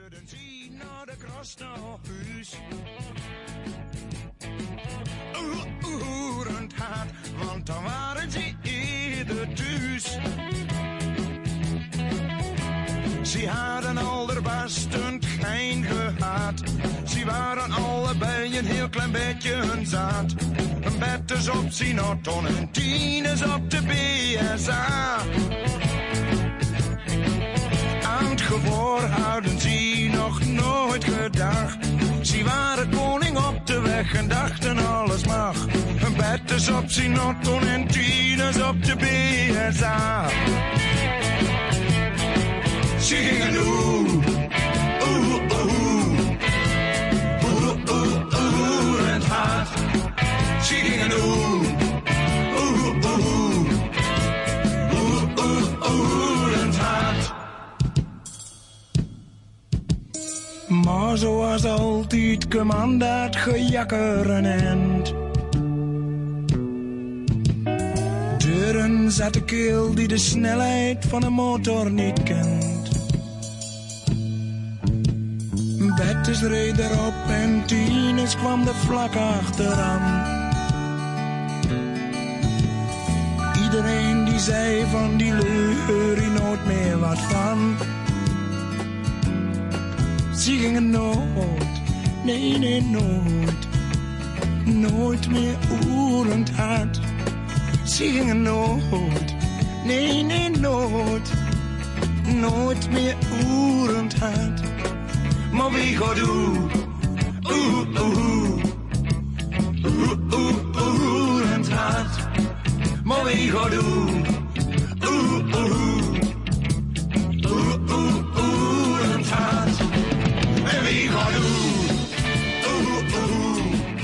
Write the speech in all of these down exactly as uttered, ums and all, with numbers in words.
Oerend hard, want dan waren ze eerder thuis. Ze hadden al de basten geen gehad. Ze waren allebei een heel klein beetje zaad. Een bed is op Sinaton en tien is op de B S A. Aan het gehoor hadden ze nog nooit gedacht. Ze waren koning op de weg en dachten alles mag. Een bed is op Sinaton en tien is op de B S A. Ze gingen oeh, oeh, oeh, oeh, oeh, oeh, en het hart. Ze gingen oeh, oeh, oeh, oeh, oeh, oeh, en het hart. Maar zoals altijd kwam dat gejakker een end. Deuren zat de keel die de snelheid van een motor niet kent. Bettes reed erop en Tines kwam er vlak achteraan. Iedereen die zei van die leur hier nooit meer wat van. Ze gingen nooit, nee nee nooit, nooit meer oerend hard. Ze gingen nooit, nee nee nooit, nooit meer oerend hard. Maar wie gaat oeh, oeh, oeh, oeh, oeh, oeh, en het hart. Maar wie gaat oeh, oeh, oeh, oeh, oeh, oeh, en het hart. En wie gaat oeh, oeh, oeh,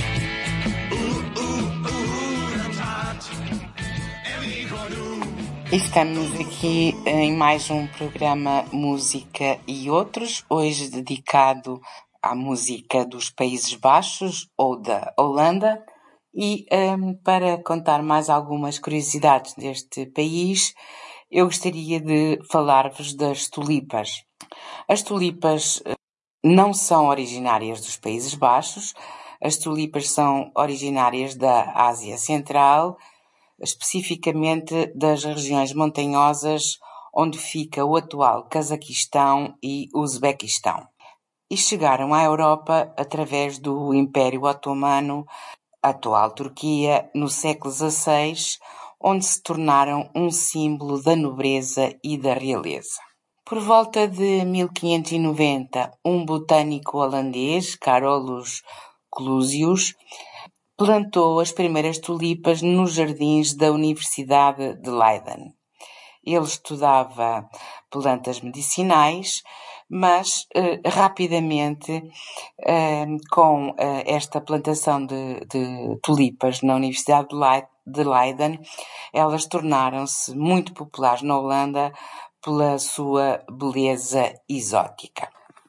oeh, oeh, oeh, en het hart. En wie gaat oeh. Estamos aqui em mais um programa Música e Outros, hoje dedicado à música dos Países Baixos ou da Holanda, e um, para contar mais algumas curiosidades deste país, eu gostaria de falar-vos das tulipas. As tulipas não são originárias dos Países Baixos, as tulipas são originárias da Ásia Central, especificamente das regiões montanhosas onde fica o atual Cazaquistão e Uzbequistão. E chegaram à Europa através do Império Otomano, atual Turquia, no século dezasseis, onde se tornaram um símbolo da nobreza e da realeza. Por volta de mil quinhentos e noventa, um botânico holandês, Carolus Clusius, plantou as primeiras tulipas nos jardins da Universidade de Leiden. Ele estudava plantas medicinais, mas eh, rapidamente, eh, com eh, esta plantação de, de tulipas na Universidade de, Le- de Leiden, elas tornaram-se muito populares na Holanda pela sua beleza exótica.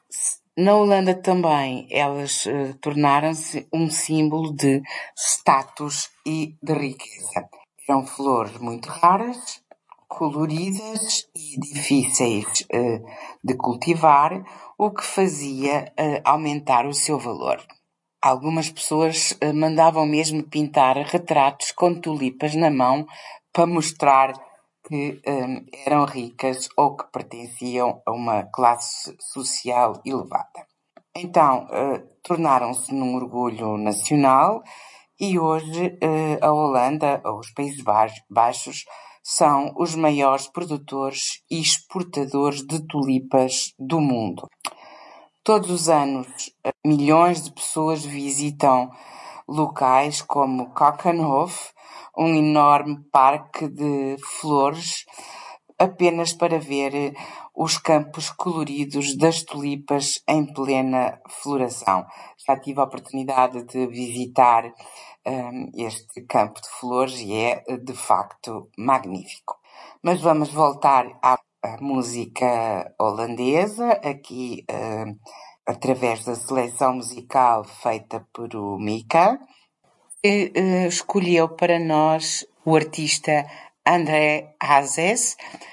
Na Holanda também elas uh, tornaram-se um símbolo de status e de riqueza. Eram flores muito raras, coloridas e difíceis uh, de cultivar, o que fazia uh, aumentar o seu valor. Algumas pessoas uh, mandavam mesmo pintar retratos com tulipas na mão para mostrar que um, eram ricas ou que pertenciam a uma classe social elevada. Então, uh, tornaram-se num orgulho nacional e hoje uh, a Holanda, ou os Países Baixos, são os maiores produtores e exportadores de tulipas do mundo. Todos os anos, milhões de pessoas visitam locais como Keukenhof, um enorme parque de flores, apenas para ver os campos coloridos das tulipas em plena floração. Já tive a oportunidade de visitar um, este campo de flores e é, de facto, magnífico. Mas vamos voltar à, à música holandesa, aqui um, através da seleção musical feita por o Mika, que uh, escolheu para nós o artista André Hazes,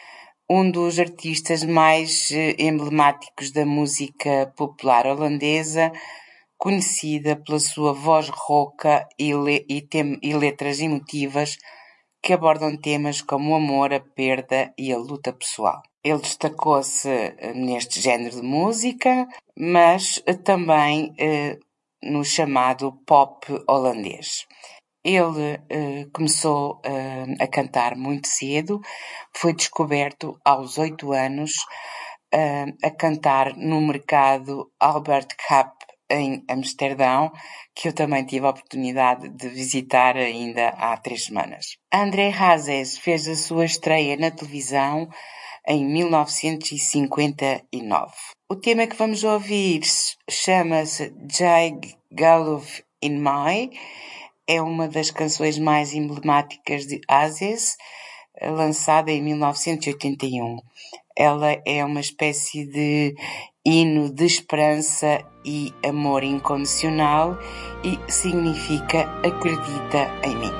um dos artistas mais emblemáticos da música popular holandesa, conhecida pela sua voz rouca e, le- e, tem- e letras emotivas que abordam temas como o amor, a perda e a luta pessoal. Ele destacou-se neste género de música, mas também eh, no chamado pop holandês. Ele eh, começou eh, a cantar muito cedo, foi descoberto aos oito anos eh, a cantar no mercado Albert Cup em Amsterdão, que eu também tive a oportunidade de visitar ainda há três semanas. André Hazes fez a sua estreia na televisão em mil novecentos e cinquenta e nove. O tema que vamos ouvir chama-se Jai Geloof in My. É uma das canções mais emblemáticas de Hazes, lançada em mil novecentos e oitenta e um. Ela é uma espécie de hino de esperança e amor incondicional e significa acredita em mim.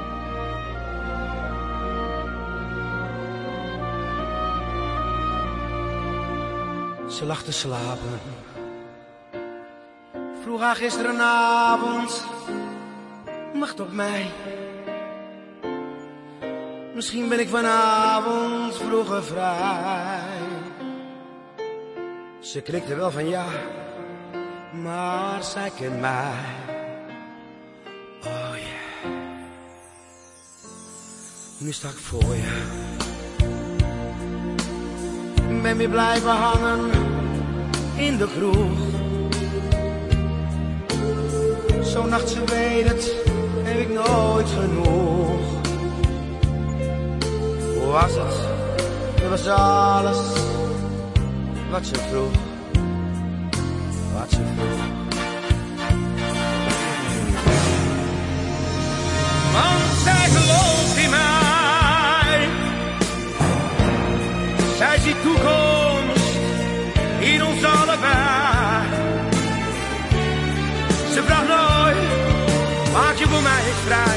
Ze lag te slapen, vroeg haar gisterenavond, wacht op mij. Misschien ben ik vanavond vroeger vrij. Ze knikte wel van ja, maar zij kent mij. Oh yeah. Nu sta ik voor je. Ben weer blijven hangen in de kroeg. Zo'n nacht, ze weet het, heb ik nooit genoeg. Hoe was het? Het was alles wat ze vroeg. Wat ze vroeg. Want zij gelooft in mij. Zij ziet toekomst in ons allebei. Ze vraagt nooit, maak je voor mij eens vrij.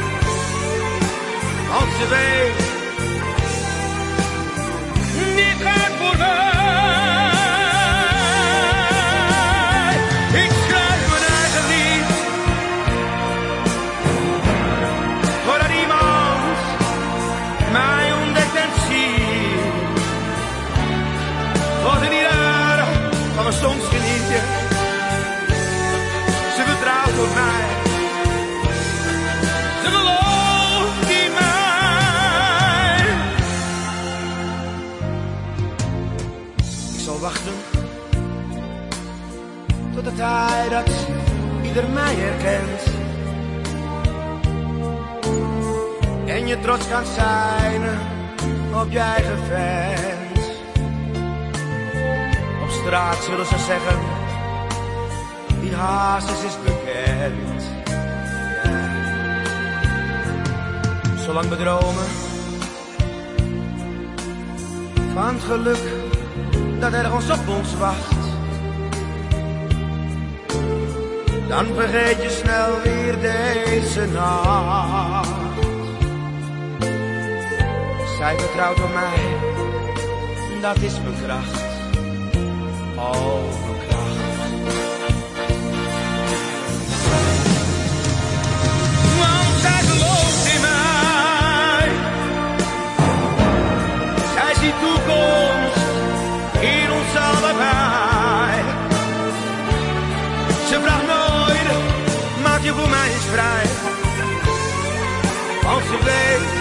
Want ze weet, dit gaat voorbij. Ik schrijf mijn eigen lied, voordat iemand mij ontdekt en ziet. Wat er niet uit, van me soms genieten. Ze vertrouwt op mij. Ze gelooft in mij. Ik zal wachten tot de tijd dat ieder mij herkent. En je trots kan zijn op je eigen fans. Op straat zullen ze zeggen, die Hazes is bekend. Yeah. Zolang we dromen van het geluk dat ergens op ons wacht, dan vergeet je snel weer deze nacht. Zij vertrouwt op mij, dat is mijn kracht. Oh, mijn kracht. Want zij gelooft in mij. Zij ziet toekomst in ons allebei. Ze vraagt nooit, maak je voor mij eens vrij. Want ze weet,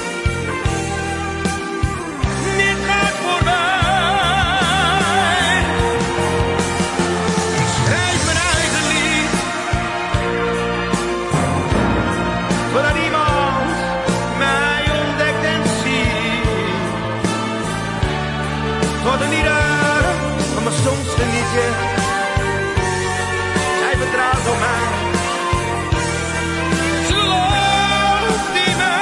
dit gaat voorbij. Ik schrijf mijn eigen lied, voordat iemand mij ontdekt en ziet. Tot een ieder, maar soms geniet je. Zij vertrouwt op mij. Ze gelooft in mij.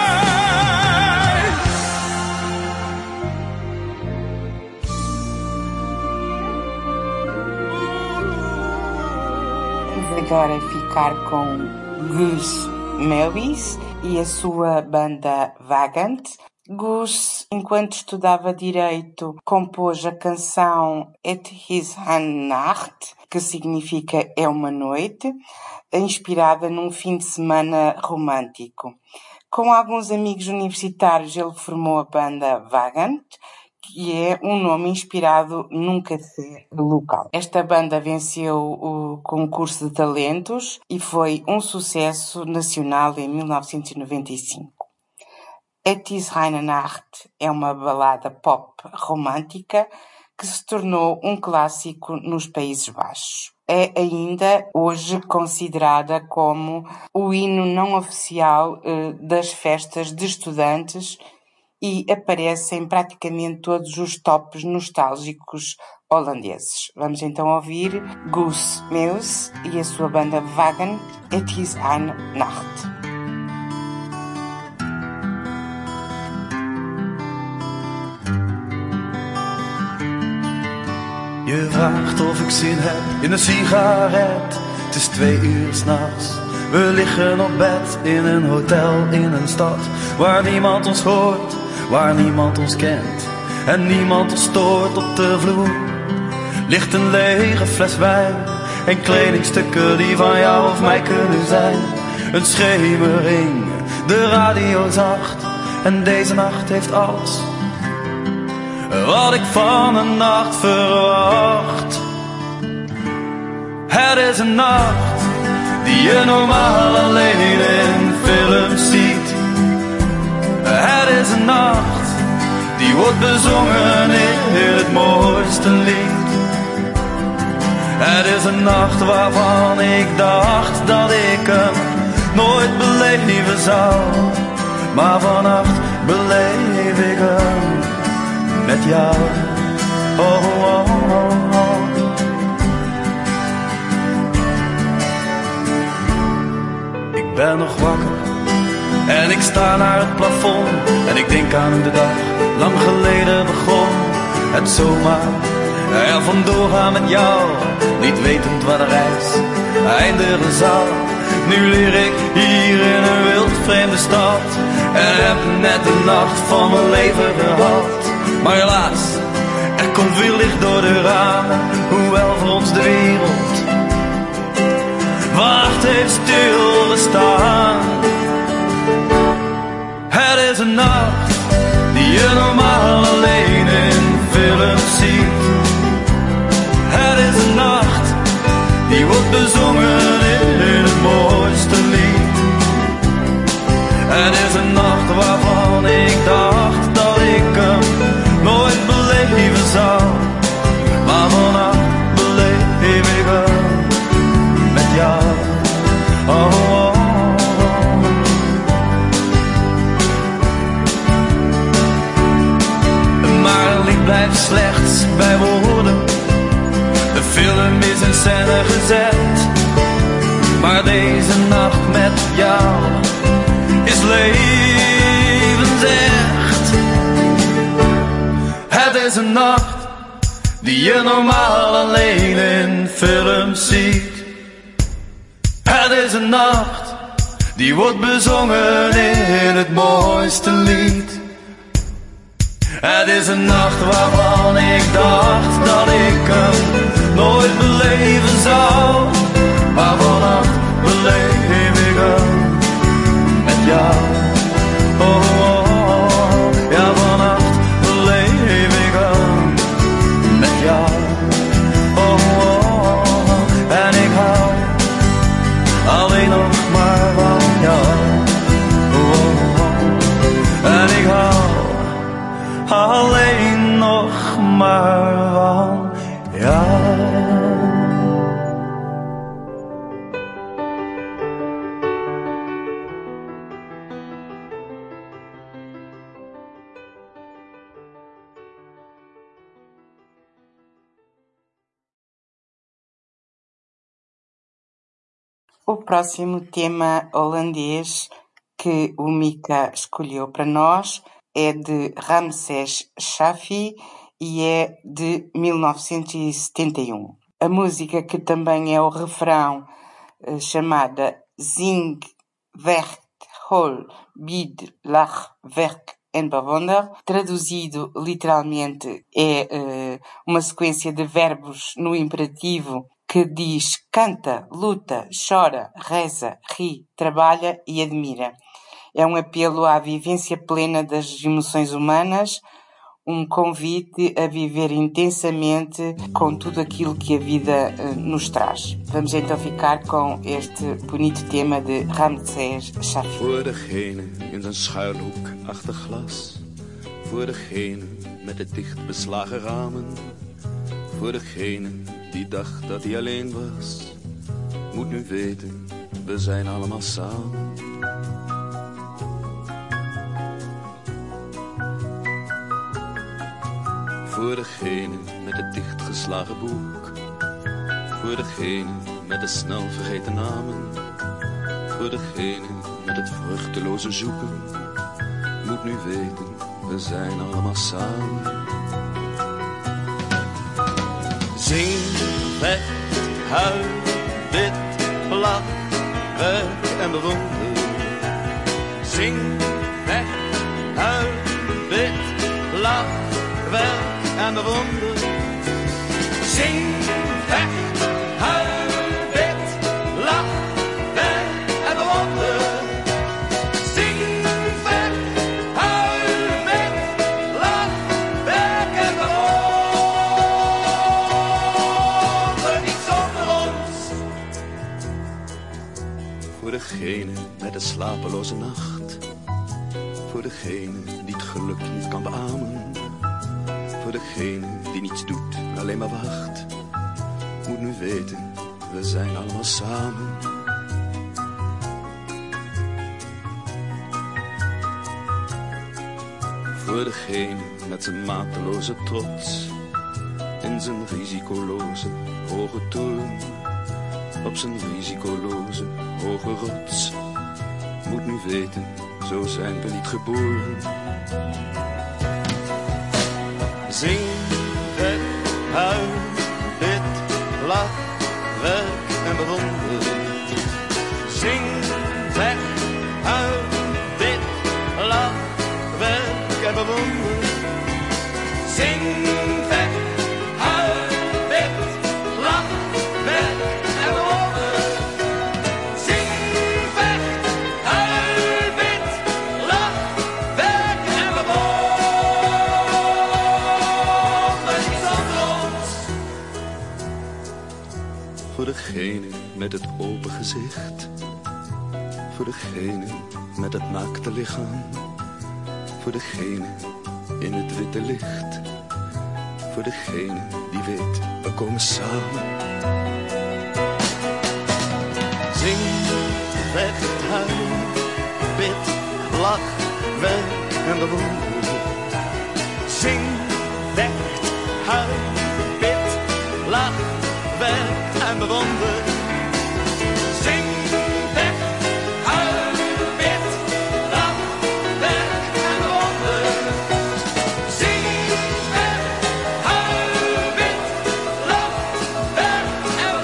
Vamos agora ficar com Guus Meeuwis e a sua banda Vagant. Gus, enquanto estudava Direito, compôs a canção Het is een Nacht, que significa É uma Noite, inspirada num fim de semana romântico. Com alguns amigos universitários, ele formou a banda Vagant, que é um nome inspirado num café local. Esta banda venceu o concurso de talentos e foi um sucesso nacional em mil novecentos e noventa e cinco. Het is een Nacht é uma balada pop romântica que se tornou um clássico nos Países Baixos. É ainda hoje considerada como o hino não oficial eh, das festas de estudantes e aparece em praticamente todos os tops nostálgicos holandeses. Vamos então ouvir Guus Meeuwis e a sua banda Vagant, Het is een Nacht. Je vraagt of ik zin heb in een sigaret. Het is twee uur 's nachts. We liggen op bed in een hotel in een stad waar niemand ons hoort, waar niemand ons kent en niemand ons stoort. Op de vloer ligt een lege fles wijn en kledingstukken die van jou of mij kunnen zijn. Een schemering, de radio zacht en deze nacht heeft alles wat ik van een nacht verwacht. Het is een nacht die je normaal alleen in films ziet. Het is een nacht die wordt bezongen in het mooiste lied. Het is een nacht waarvan ik dacht dat ik hem nooit beleven zou, maar vannacht beleef ik hem met jou. Oh, oh, oh, oh. Ik ben nog wakker en ik sta naar het plafond en ik denk aan de dag lang geleden begon. Het zomaar er vandoor gaan met jou, niet wetend waar de reis eindigen zal. Nu leer ik hier in een wild vreemde stad en heb net de nacht van mijn leven gehad. Maar helaas, er komt veel licht door de ramen, hoewel voor ons de wereld wacht heeft stilgestaan. Het is een nacht die je normaal alleen in films ziet. Het is een nacht die wordt bezongen in het mooiste lied. Het is een nacht waarvan ik dacht dat ik hem nooit beleven zou, maar vannacht beleef ik hem met jou. Oh, oh, oh. Maar een lied blijft slechts bij woorden. De film is in scène gezet, maar deze nacht met jou is levensecht. Het is een nacht die je normaal alleen in films ziet. Het is een nacht die wordt bezongen in het mooiste lied. Het is een nacht waarvan ik dacht dat ik hem nooit beleven zou, maar vannacht beleef ik hem met jou. Oh, oh, oh. Ja, vannacht beleef ik hem met jou. Oh, oh, oh. En ik hou alleen nog maar van jou. Oh, oh, oh. En ik hou alleen nog maar van jou. O próximo tema holandês que o Mika escolheu para nós é de Ramses Shaffi e é de mil novecentos e setenta e um. A música, que também é o refrão, chamada Zing Werd Hol Bid Lach Werk en bewonder. Traduzido literalmente é uh, uma sequência de verbos no imperativo que diz canta, luta, chora, reza, ri, trabalha e admira. É um apelo à vivência plena das emoções humanas, um convite a viver intensamente com tudo aquilo que a vida uh, nos traz. Vamos então ficar com este bonito tema de Ramses Shaffi. Voor degene in zijn schuilhoek achter glas, voor degene met de dicht beslagen ramen, voor degene die dacht dat hij alleen was, moet nu weten, we zijn allemaal samen. Voor degene met het dichtgeslagen boek, voor degene met de snel vergeten namen, voor degene met het vruchteloze zoeken, moet nu weten, we zijn allemaal samen. Zing, vecht, huil, bid, lach, werk en bewonder. Zing, vecht, huil, bid, lach, werk en bewonder. Zing, vecht, huil, bid, lach, werk en bewonder. Zing, vecht, huil, bid, lach, werk en bewonder. Niet zonder ons. Voor degene met de slapeloze nacht, voor degene die het geluk niet kan beamen, voor degene die niets doet, alleen maar wacht, moet nu weten, we zijn allemaal samen. Voor degene met zijn mateloze trots, in zijn risicoloze hoge toren, op zijn risicoloze hoge rots, moet nu weten, zo zijn we niet geboren. Zing, vecht, huil, bid, lach, werk en bewonder. Zing, vecht, huil, bid, lach, werk en bewonder. Zing, vecht, huil, bid, lach, werk en bewonder. Zing, vecht, huil, bid, lach, werk en bewonder. Voor degene met het open gezicht, voor degene met het naakte lichaam, voor degene in het witte licht, voor degene die weet, we komen samen. Zing, vecht, huil, bid, lach, werk en bewonder. Zing, vecht, huil, bid, lach, werk en bewonder. Zing, vecht, huil, bid, lach, werk en bewonder. Zing, vecht, huil, bid, lach, werk en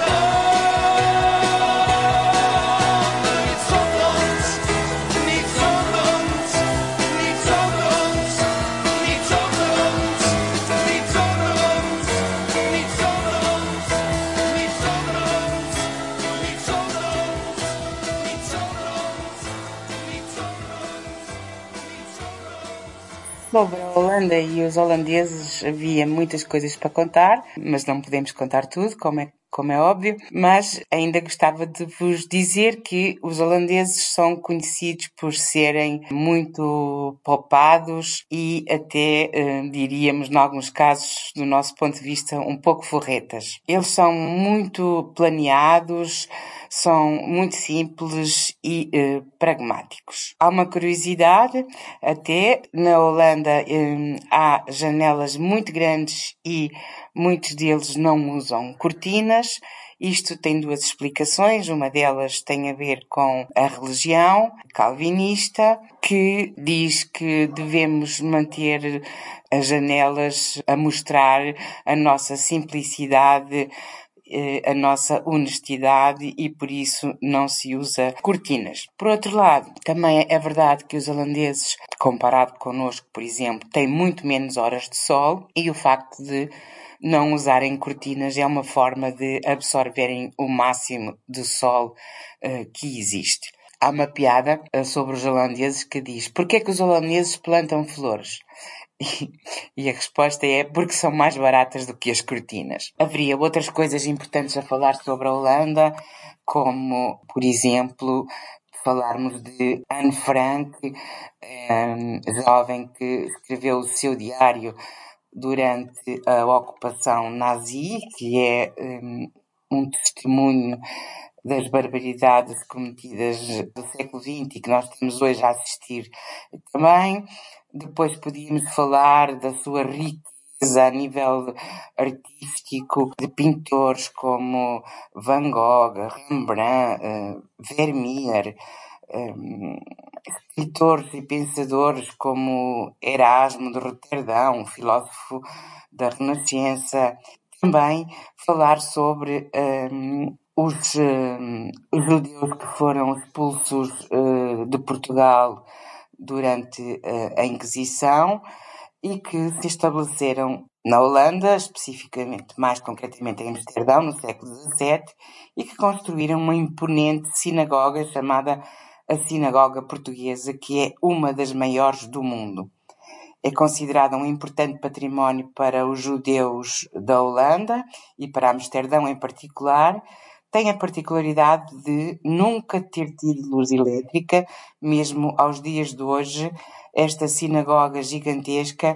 bewonder. Niet zonder ons, niet zonder ons, niet zonder ons, niet zonder ons, niet zonder ons, niet zonder ons, niet zonder ons, niet zonder ons, niet zonder ons, niet zonder ons, niet zonder ons. Sobre a Holanda e os holandeses havia muitas coisas para contar, mas não podemos contar tudo, como é, como é óbvio. Mas ainda gostava de vos dizer que os holandeses são conhecidos por serem muito poupados e até, eh, diríamos, em alguns casos, do nosso ponto de vista, um pouco forretas. Eles são muito planeados, são muito simples e eh, pragmáticos. Há uma curiosidade, até na Holanda eh, há janelas muito grandes e muitos deles não usam cortinas. Isto tem duas explicações. Uma delas tem a ver com a religião calvinista, que diz que devemos manter as janelas a mostrar a nossa simplicidade eh, a nossa honestidade e por isso não se usa cortinas. Por outro lado, também é verdade que os holandeses, comparado connosco, por exemplo, têm muito menos horas de sol e o facto de não usarem cortinas é uma forma de absorverem o máximo de sol uh, que existe. Há uma piada uh, sobre os holandeses que diz: porquê é que os holandeses plantam flores? E, e a resposta é porque são mais baratas do que as cortinas. Haveria outras coisas importantes a falar sobre a Holanda, como, por exemplo, falarmos de Anne Frank, um, jovem que escreveu o seu diário durante a ocupação nazi, que é um, um testemunho das barbaridades cometidas do século vinte e que nós estamos hoje a assistir também. Depois podíamos falar da sua riqueza a nível artístico, de pintores como Van Gogh, Rembrandt, uh, Vermeer, um, escritores e pensadores como Erasmo de Roterdão, filósofo da Renascença. Também falar sobre um, os, um, os judeus que foram expulsos uh, de Portugal durante uh, a Inquisição e que se estabeleceram na Holanda, especificamente, mais concretamente em Amsterdão, no século dezassete, e que construíram uma imponente sinagoga chamada a Sinagoga Portuguesa, que é uma das maiores do mundo. É considerada um importante património para os judeus da Holanda e para Amsterdão em particular. Tem a particularidade de nunca ter tido luz elétrica, mesmo aos dias de hoje. Esta sinagoga gigantesca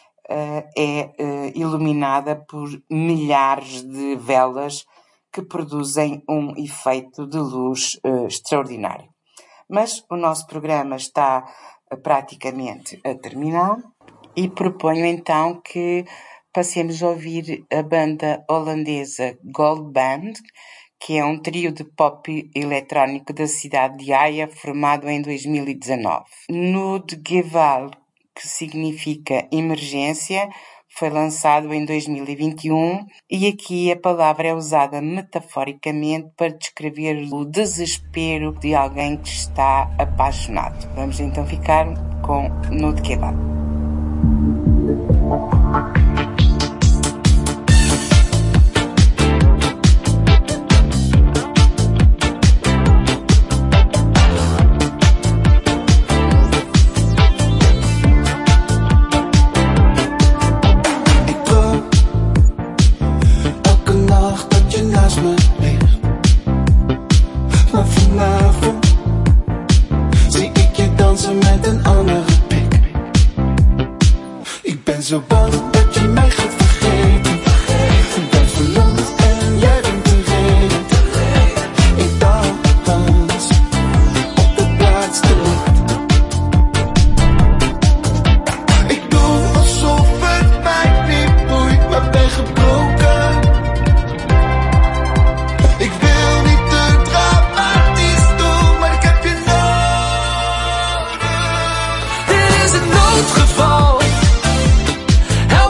uh, é uh, iluminada por milhares de velas que produzem um efeito de luz uh, extraordinário. Mas o nosso programa está uh, praticamente a terminar e proponho então que passemos a ouvir a banda holandesa Gold Band, que é um trio de pop eletrónico da cidade de Haia, formado em dois mil e dezanove. Noodgeval, que significa emergência, foi lançado em dois mil e vinte e um e aqui a palavra é usada metaforicamente para descrever o desespero de alguém que está apaixonado. Vamos então ficar com Noodgeval. Zo bang dat je mij gaat vergeten. Ik ben verloren en jij bent de reden. Ik dans op de plaats te licht. Ik doe alsof het mij niet boeit, maar ben gebroken. Ik wil niet te dramatisch doen, maar ik heb je nodig. Dit is een noodgeval.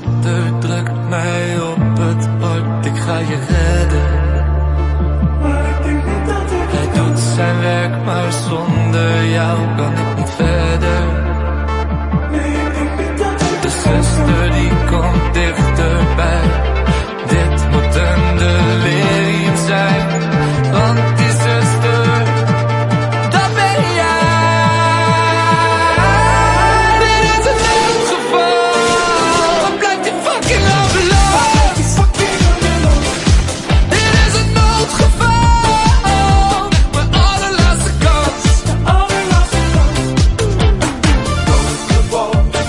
water drukt mij op het hart. Ik ga je redden. Maar ik denk niet dat ik Hij doet zijn werk, maar zonder jou kan ik niet verder. Nee, ik denk niet dat ik De zuster die komt dichterbij. Dit moet een delirium zijn. Want die zuster, dat ben jij. Dit is een noodgeval. Wat blijft die fucking overloos? Dit is een noodgeval. Mijn allerlaatste kans. De allerlaatste kans. Noodgeval.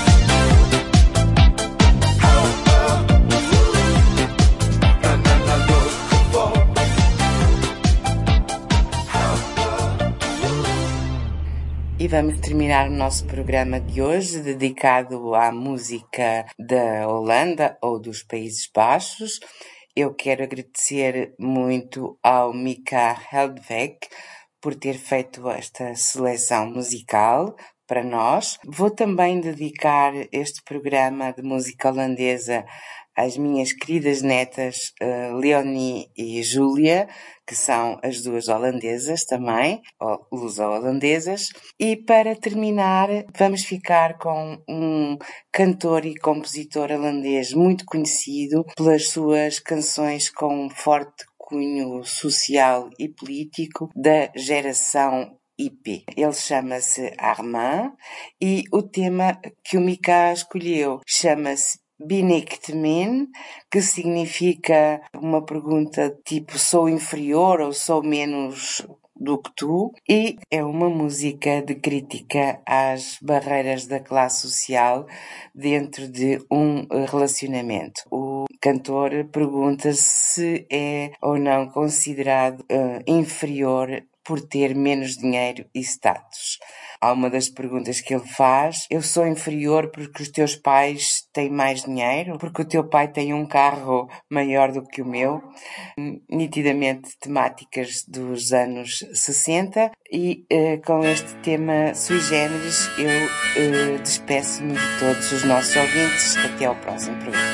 E vamos terminar o nosso programa de hoje, dedicado à música da Holanda ou dos Países Baixos. Eu quero agradecer muito ao Mika Heldweg por ter feito esta seleção musical para nós. Vou também dedicar este programa de música holandesa às minhas queridas netas uh, Leonie e Júlia, que são as duas holandesas também, ou luso-holandesas. E para terminar, vamos ficar com um cantor e compositor holandês muito conhecido pelas suas canções com um forte cunho social e político da geração hippie. Ele chama-se Armand e o tema que o Mika escolheu chama-se Ben ik te min, que significa uma pergunta tipo sou inferior ou sou menos do que tu, e é uma música de crítica às barreiras da classe social dentro de um relacionamento. O cantor pergunta se é ou não considerado uh, inferior por ter menos dinheiro e status. Há uma das perguntas que ele faz: eu sou inferior porque os teus pais têm mais dinheiro? Porque o teu pai tem um carro maior do que o meu? Nitidamente temáticas dos anos sessenta, e uh, com este tema sui generis eu uh, despeço-me de todos os nossos ouvintes. Até ao próximo programa.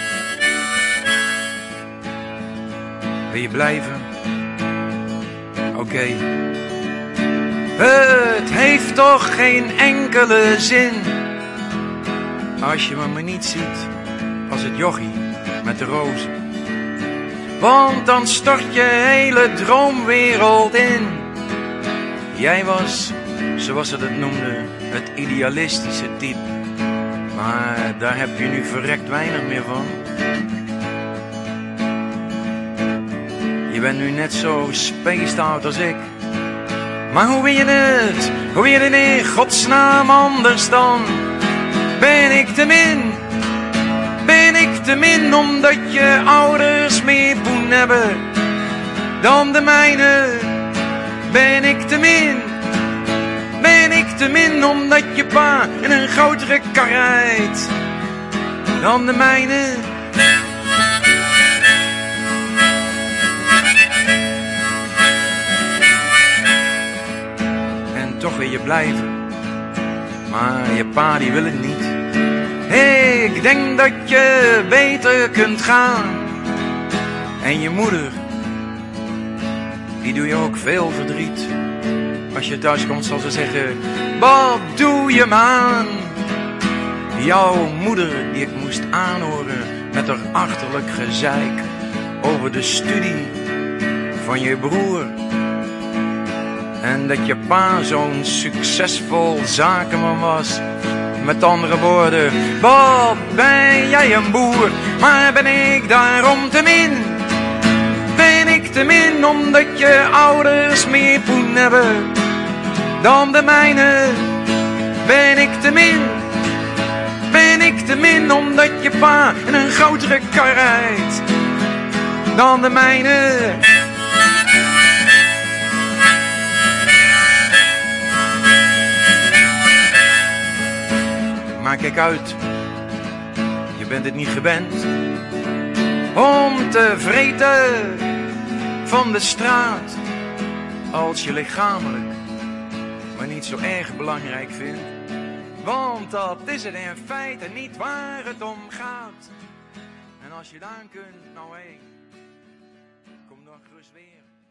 Wil je blijven? Oké. Okay. Het heeft toch geen enkele zin als je me maar niet ziet als het jochie met de rozen. Want dan stort je hele droomwereld in. Jij was, zoals ze dat noemden, het idealistische type. Maar daar heb je nu verrekt weinig meer van. Je bent nu net zo spaced out als ik. Maar hoe wil je het? Hoe wil je het in godsnaam anders dan? Ben ik te min? Ben ik te min omdat je ouders meer poen hebben dan de mijne? Ben ik te min? Ben ik te min omdat je pa in een grotere kar rijdt dan de mijne? Toch wil je blijven, maar je pa die wil het niet. Hey, ik denk dat je beter kunt gaan. En je moeder, die doe je ook veel verdriet. Als je thuis komt zal ze zeggen, wat doe je man? Jouw moeder die ik moest aanhoren met haar achterlijk gezeik over de studie van je broer. En dat je pa zo'n succesvol zakenman was. Met andere woorden, wat ben jij een boer? Maar ben ik daarom te min? Ben ik te min omdat je ouders meer poen hebben dan de mijne? Ben ik te min? Ben ik te min omdat je pa in een grotere kar rijdt dan de mijne? Maar kijk uit, je bent het niet gewend om te vreten van de straat. Als je lichamelijk maar niet zo erg belangrijk vindt. Want dat is het in feite niet waar het om gaat. En als je dan kunt, nou hé, kom dan gerust weer.